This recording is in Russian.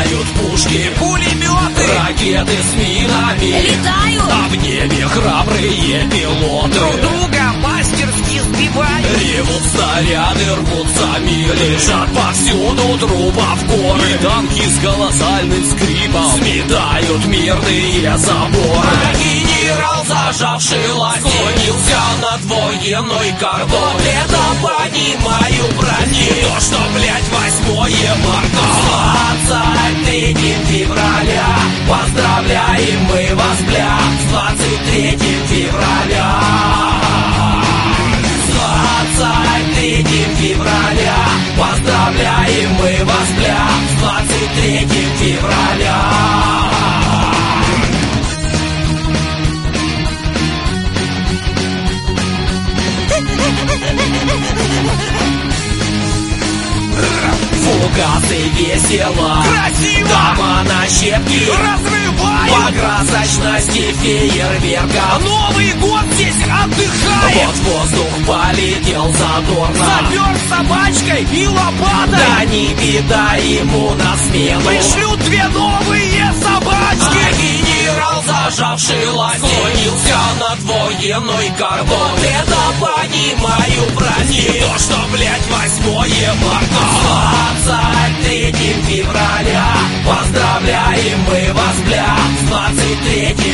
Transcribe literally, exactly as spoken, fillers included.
Стреляют пушки, пулеметы, ракеты с минами летают, а в небе храбрые пилоты друг друга мастерски сбивают. Ревут снаряды, рвутся миры, лежат повсюду трупов горы. И танки с колоссальным скрипом сметают мирные заборы. А генерал, зажавший лаки, склонился над военной картой. Вот это понимаю, братья, то, что, блядь, восьмое марта. С двадцать третьим февраля поздравляем мы вас, бля, с двадцать третьим февраля. двадцать третьим февраля поздравляем мы вас, бля, с двадцать третьим февраля. Фугасы весело, красиво, дома на щепки разрывают, по красочности фейерверка. Новый год здесь отдыхает. Вот воздух полетел задорно, запер собачкой и лопатой. Да не беда ему на смену, пришлют две новые собачки. А генерал, зажавший лаки, склонился над военной картой. Вот это понимаю, братья, то, что, блядь, восьмое марта. С двадцать третьим февраля поздравляем мы вас, бля, с двадцать третьим